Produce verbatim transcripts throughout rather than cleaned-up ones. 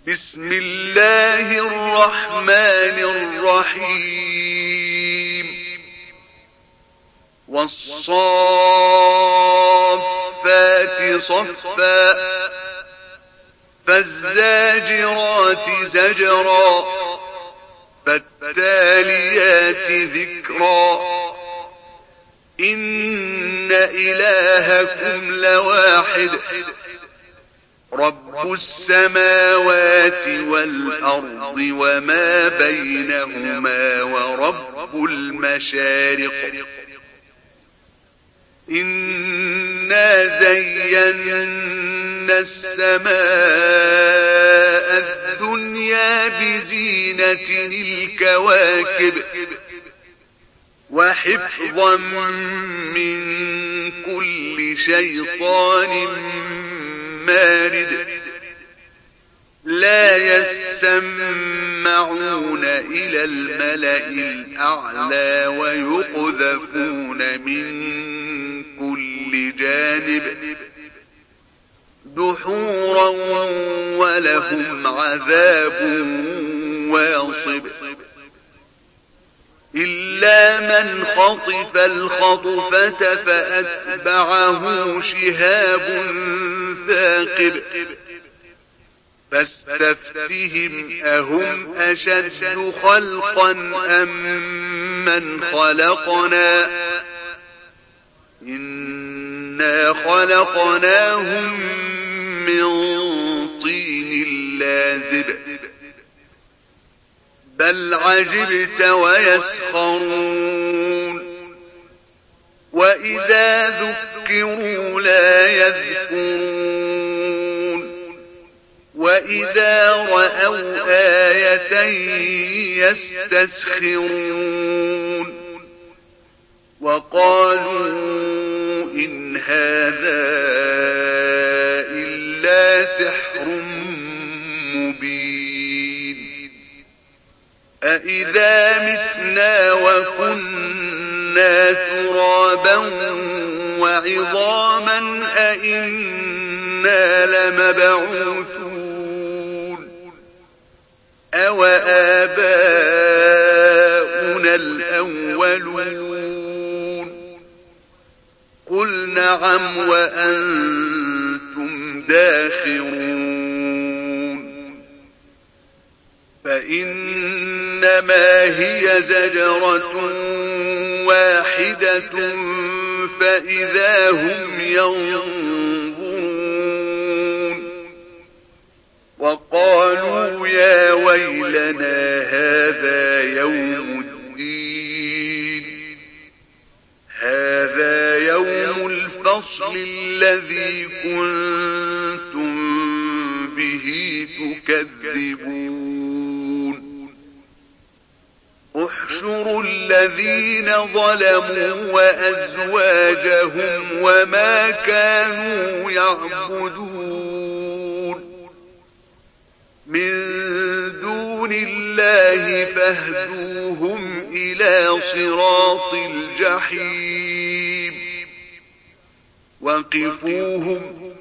بسم الله الرحمن الرحيم والصافات صفا فالزاجرات زجرا فالتاليات ذكرا إن إلهكم لواحد رب السماوات والأرض وما بينهما ورب المشارق إنا زينا السماء الدنيا بزينة الكواكب وحفظا من كل شيطان مارد لا يسمعون إلى الملأ الأعلى ويقذفون من كل جانب دحورا ولهم عذاب واصب إلا من خطف الخطفة فأتبعه شهاب ثاقب فاستفتهم أهم أشد خلقا أم من خلقنا إنا خلقناهم من طين لازب بل عجبت ويسخرون وإذا ذكروا لا يذكرون وإذا رأوا آية يستسخرون وقالوا إن هذا إلا سحر مبين أإذا متنا وكنا ترابا وعظاما أإنا لمبعوثون أو آباؤنا الأولون قل نعم وأنتم داخرون فإنما هي زجرة واحدة فإذا هم ينظرون وقالوا يا ويلنا هذا يوم الدين هذا يوم الفصل الذي كنتم به تكذبون احشروا الذين ظلموا وأزواجهم وما كانوا يعبدون من دون الله فاهدوهم إلى صراط الجحيم وقفوهم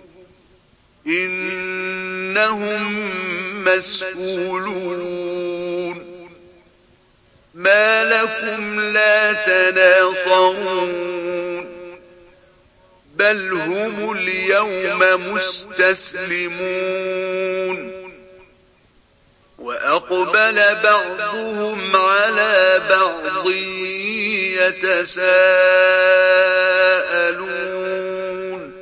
إنهم مسؤولون ما لكم لا تناصرون بل هم اليوم مستسلمون وأقبل بعضهم على بعض يتساءلون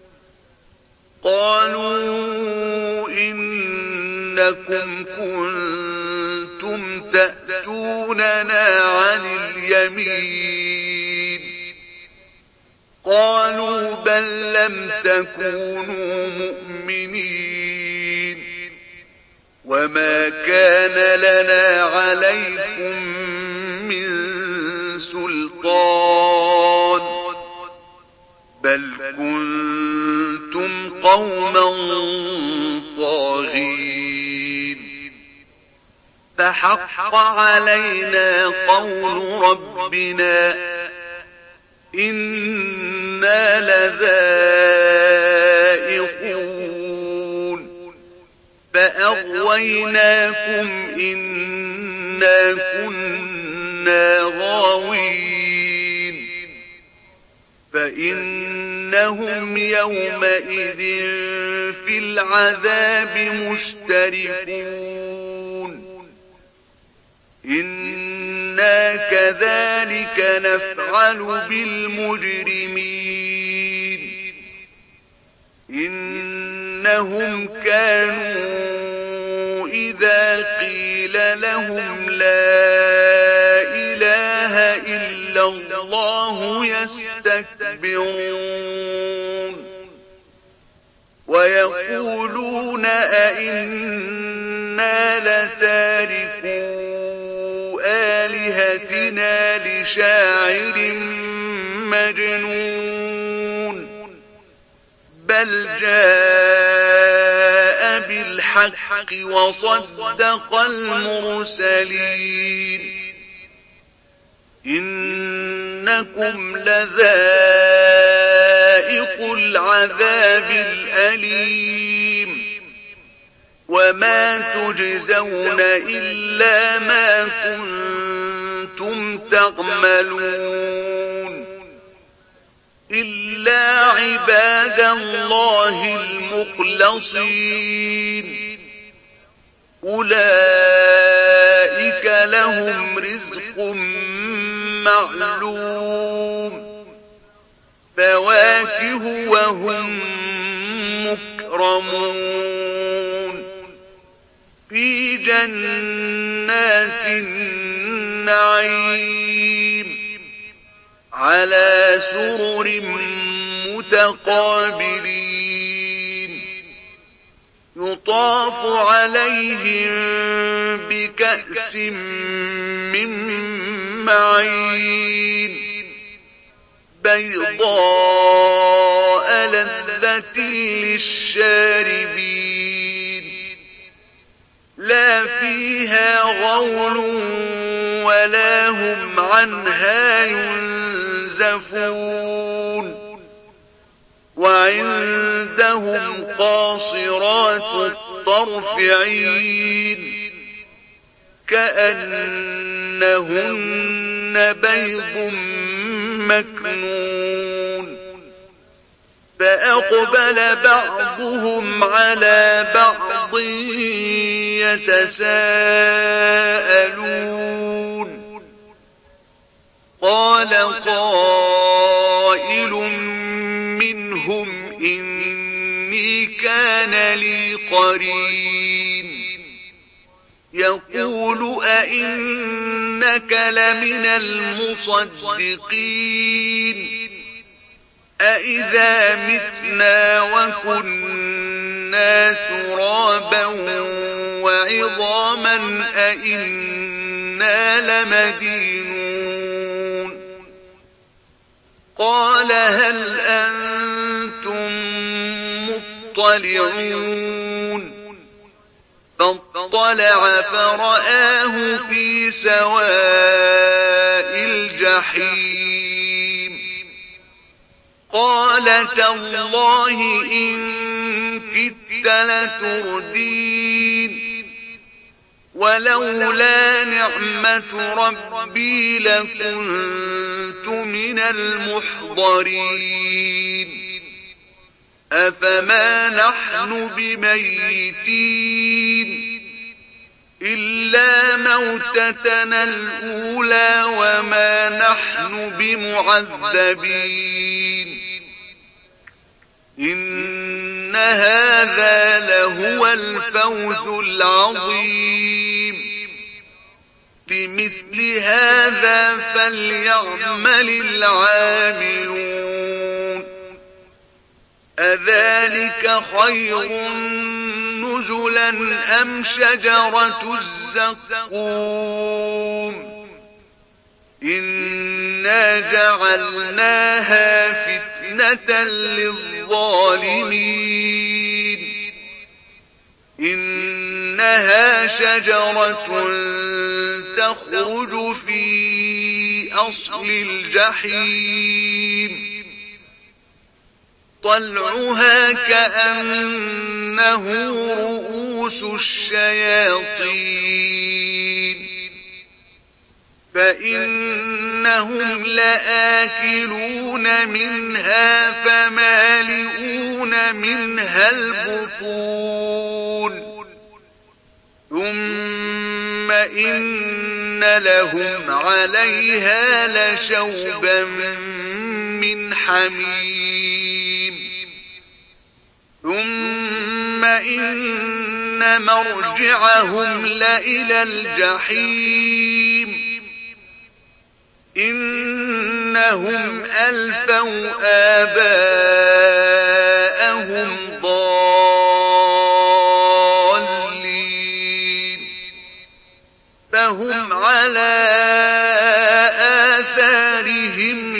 قالوا إنكم كنتم تأتوننا عن اليمين قالوا بل لم تكونوا مؤمنين وما كان لنا عليكم من سلطان بل كنتم قوما طاغين فحق علينا قول ربنا إنا لذائقون فأغويناكم إنا كنا غاوين فإنهم يومئذ في العذاب مشتركون إنا كذلك نفعل بالمجرمين إنهم كانوا إذا قيل لهم لا إله إلا الله يستكبرون ويقولون أئنا لتاركو آلهتنا لشاعر مجنون بل جاء بالحق وصدق المرسلين إنكم لذائق العذاب الأليم وما تجزون إلا ما كنتم تعملون إلا عباد الله المخلصين أولئك لهم رزق معلوم فواكه وهم مكرمون في جنات النعيم على سرر متقابلين يطاف عليهم بكأس من معين بيضاء لذة للشاربين لا فيها غول ولا هم عنها ينزفون وعندهم قاصرات الطرف عين كأنهن بيض مكنون فأقبل بعضهم على بعض يتساءلون قال قائل منهم إني كان لي قرين يقول أئنك لمن المصدقين أئذا متنا وكنا ترابا وعظاما أئنا لمدينون قال هل أنتم مطلعون فاطلع فرآه في سواء الجحيم قال تالله إن كدت لتردين ولولا نعمة ربي لكنت من المحضرين أفما نحن بميتين إلا موتتنا الأولى وما نحن بمعذبين إن هذا لهو الفوز العظيم لمثل هذا فليعمل العاملون أذلك خير نزلا أم شجرة الزقوم إنا جعلناها فتنة للظالمين إنها شجرة تخرج في أصل الجحيم طلعها كأنه رؤوس رؤوس الشياطين فإنهم لآكلون منها فمالئون منها البطون ثم إن لهم عليها لشوبا من حميم ثم إن مرجعهم لإلى الجحيم إنهم ألفوا آباءهم ضالين فهم على آثارهم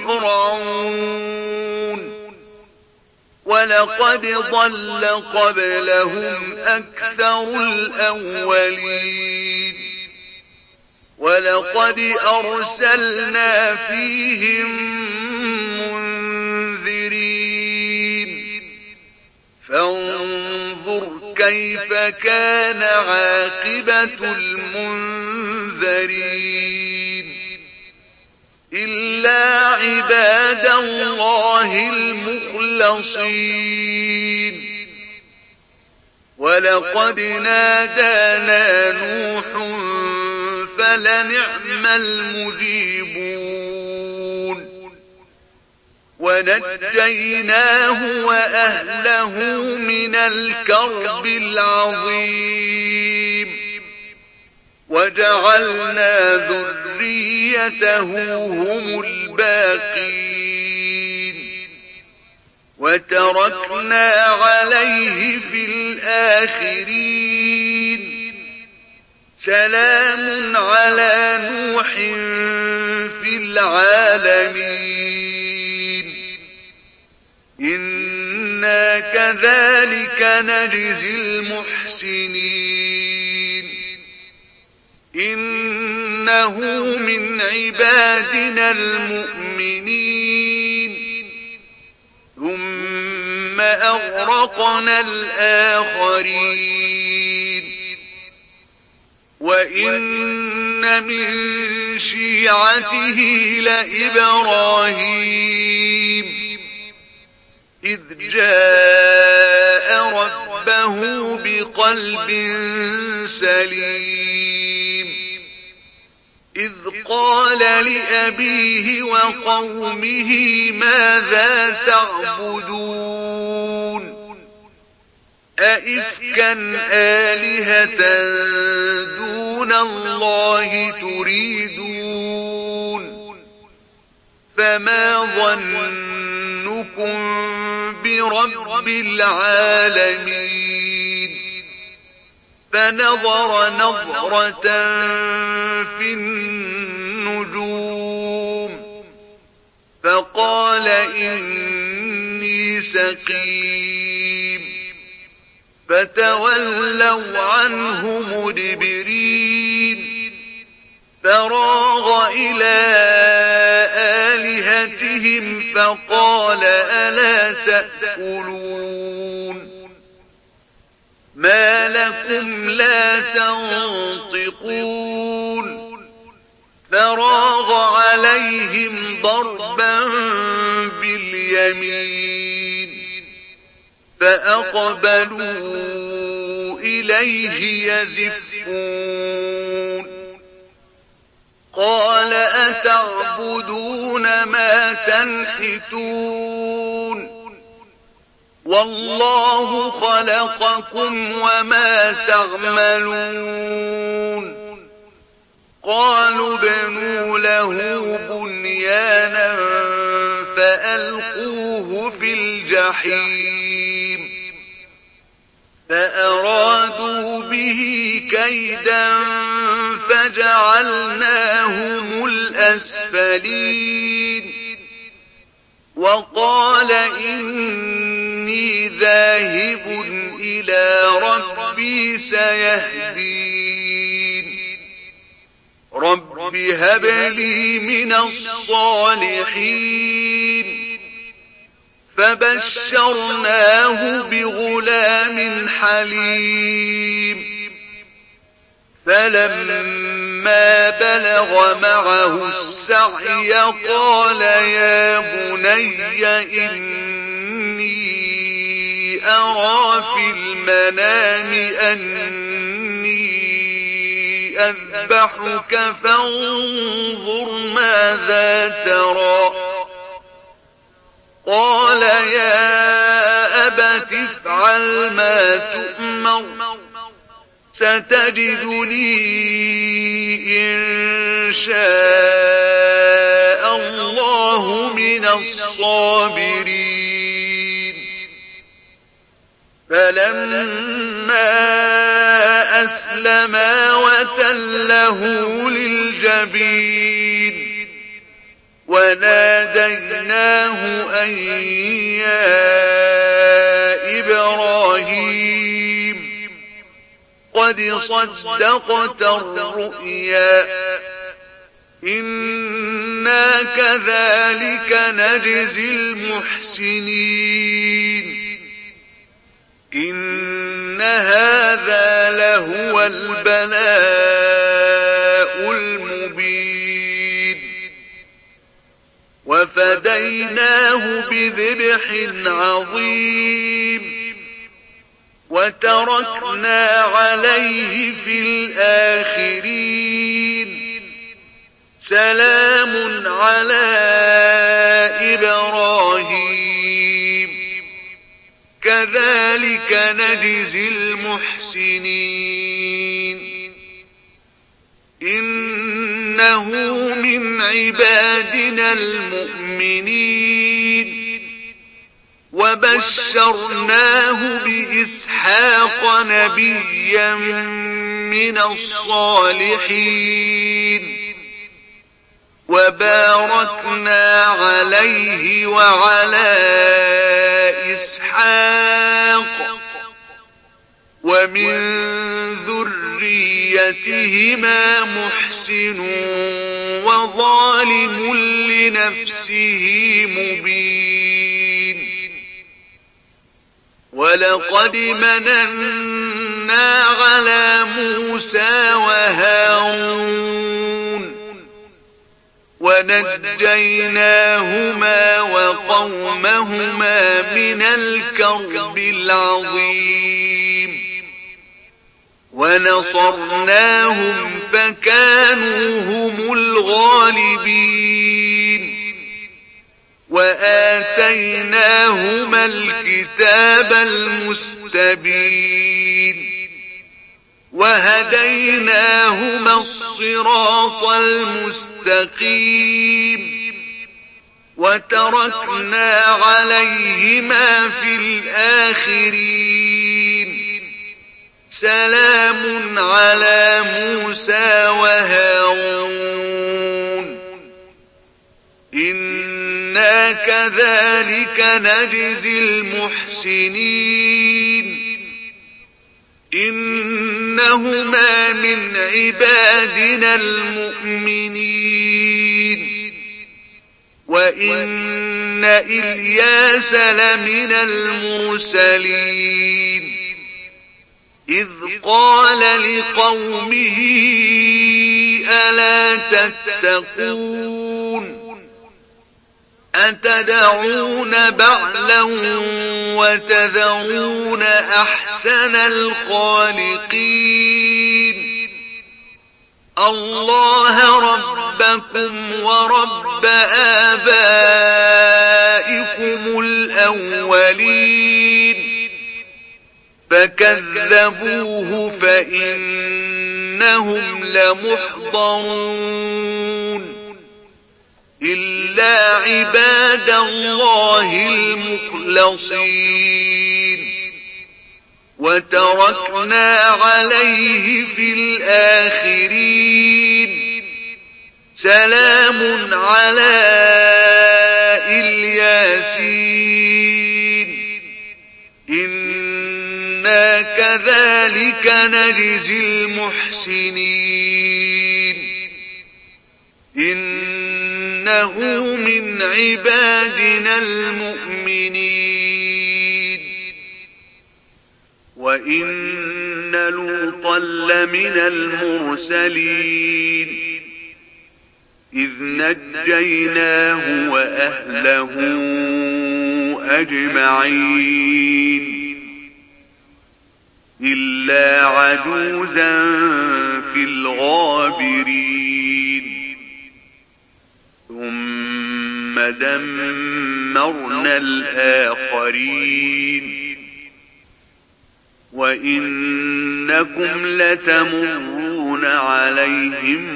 يهرعون ولقد ضل قبلهم أكثر الأولين ولقد أرسلنا فيهم منذرين فانظر كيف كان عاقبة المنذرين إلا عباد الله المخلصين ولقد نادانا نوح فلنعم المجيبون ونجيناه وأهله من الكرب العظيم وجعلنا ذريته هم الباقين وتركنا عليه في الآخرين سلام على نوح في العالمين إنا كذلك نجزي المحسنين إنه من عبادنا المؤمنين ثم أغرقنا الآخرين وإن من شيعته لإبراهيم إذ جاء ربه بقلب سليم إذ قال لأبيه وقومه ماذا تعبدون أئفكا آلهة دون الله تريدون فما ظنكم برب العالمين فنظر نظرة في النجوم فقال إني سقيم فتولوا عنه مدبرين فراغ إلى آلهتهم فقال ألا تأكلون ما لكم لا تنطقون فراغ عليهم ضربا باليمين فأقبلوا إليه يزفون قال أتعبدون ما تنحتون والله خلقكم وما تعملون قالوا ابنوا له بنيانا فألقوه في الجحيم فأرادوا به كيدا فجعلناهم الأسفلين وقال إني ذاهب إلى ربي سيهدين رب هب لي من الصالحين فبشرناه بغلام حليم فلما بلغ معه السعي قال يا بني إني أرى في المنام أني أذبحك فانظر ماذا ترى قال يا أبت افعل ما تؤمر ستجدني إن شاء الله من الصابرين فلما أسلما وتله للجبين وناديناه أن يا إبراهيم قد صدقت الرؤيا إنا كذلك نجزي المحسنين إن هذا لهو البلاء المبين وفديناه بذبح عظيم وتركنا عليه في الآخرين سلام على إبراهيم كذلك نجزي المحسنين إنه من عبادنا المؤمنين وبشرناه بإسحاق نبيا من الصالحين وباركنا عليه وعلى إسحاق ومن ذريتهما محسن وظالم لنفسه مبين ولقد مننا على موسى وهارون ونجيناهما وقومهما من الكرب العظيم ونصرناهم فكانوا هم الغالبين وآتيناهما الكتاب المستبين وهديناهما الصراط المستقيم وتركنا عليهما في الآخرين سلام على موسى وهارون إنا كذلك نجزي المحسنين إنهما من عبادنا المؤمنين وإن إلياس لمن المرسلين إذ قال لقومه ألا تتقون أتدعون بعلا وتذرون أحسن الخالقين الله ربكم ورب آبائكم الأولين فكذبوه فإنهم لمحضرون إلا عباد الله المخلصين وتركنا عليه في الآخرين سلام على الياسين إنا كذلك نجزي المحسنين إن إنه من عبادنا المؤمنين وإن لوطا لمن المرسلين إذ نجيناه وأهله أجمعين إلا عجوزا في الغابرين ثم دمرنا الآخرين وإنكم لتمرون عليهم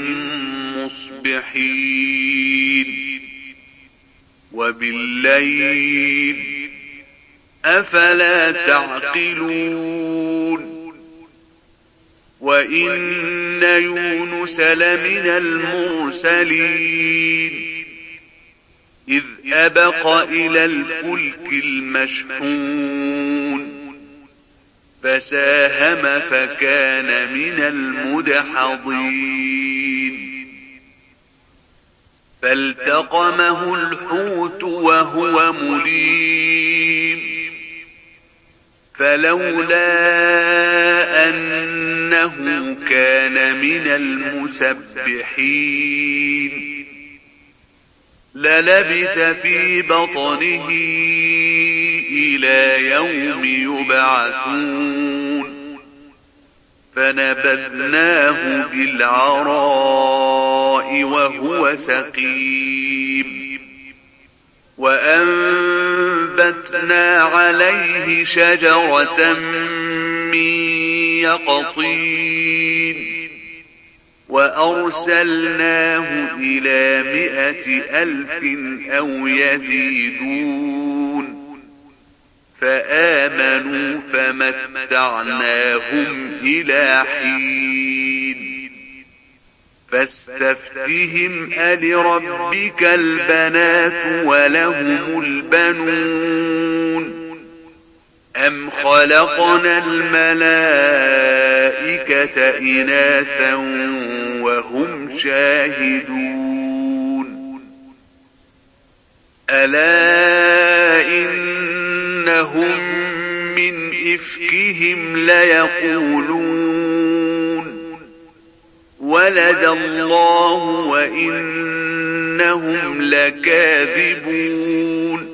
مصبحين وبالليل أفلا تعقلون وإن يونس لمن المرسلين إذ أبق إلى الفلك المشحون فساهم فكان من المدحضين فالتقمه الحوت وهو مليم فلولا أنه كان من المسبحين للبث في بطنه إلى يوم يبعثون فنبذناه بالعراء وهو سقيم وأنبتنا عليه شجرة من يقطين وأرسلناه إلى مائة ألف أو يزيدون فآمنوا فمتعناهم إلى حين فاستفتهم ألربك البنات ولهم البنون أم خلقنا الملائكة إناثا وهم شاهدون ألا إنهم من إفكهم ليقولون ولد الله وإنهم لكاذبون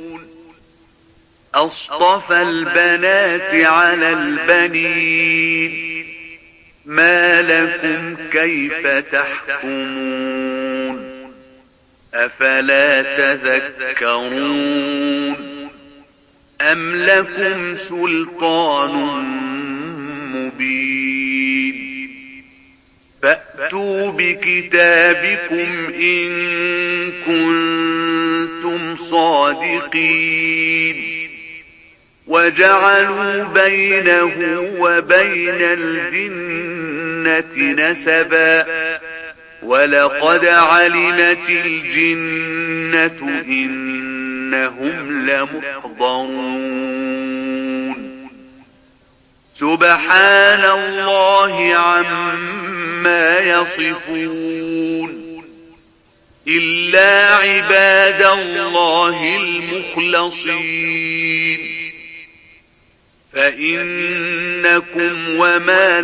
أصطفى البنات على البنين ما لكم كيف تحكمون أفلا تذكرون أم لكم سلطان مبين فأتوا بكتابكم إن كنتم صادقين وجعلوا بينه وبين الجنة نسبا ولقد علمت الجنة إنهم لمحضرون سبحان الله عما يصفون إلا عباد الله المخلصين فإنكم وما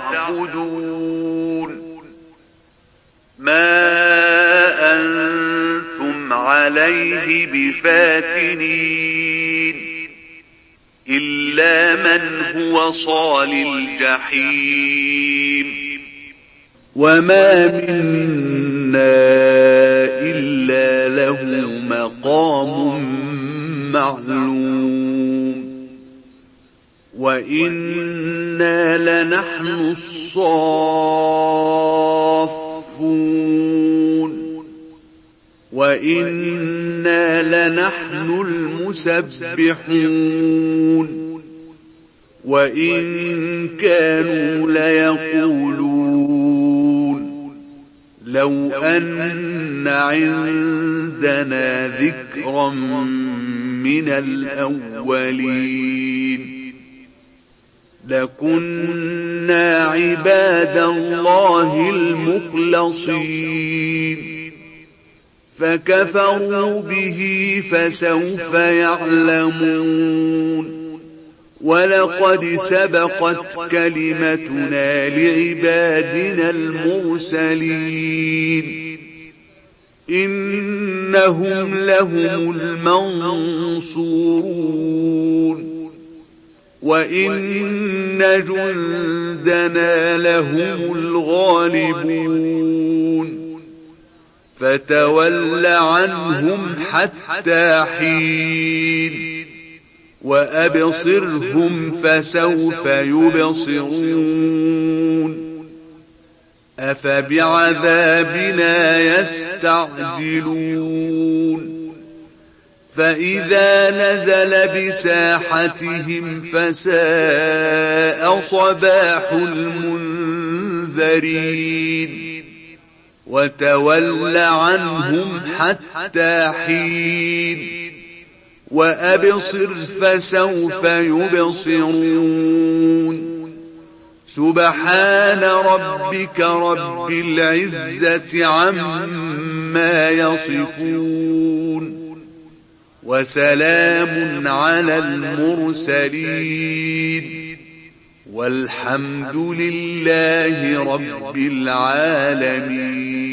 تعبدون ما أنتم عليه بفاتنين إلا من هو صال الجحيم وما منا إلا له مقام معلوم وإنا لنحن الصافون وإنا لنحن المسبحون وإن كانوا ليقولون لو أن عندنا ذكرا من الأولين لكنا عباد الله المخلصين فكفروا به فسوف يعلمون ولقد سبقت كلمتنا لعبادنا المرسلين إنهم لهم المنصورون وإن جندنا لهم الغالبون فتول عنهم حتى حين وأبصرهم فسوف يبصرون أفبعذابنا يستعجلون فإذا نزل بساحتهم فساء صباح المنذرين وتول عنهم حتى حين وأبصر فسوف يبصرون سبحان ربك رب العزة عما يصفون وسلام على المرسلين والحمد لله رب العالمين.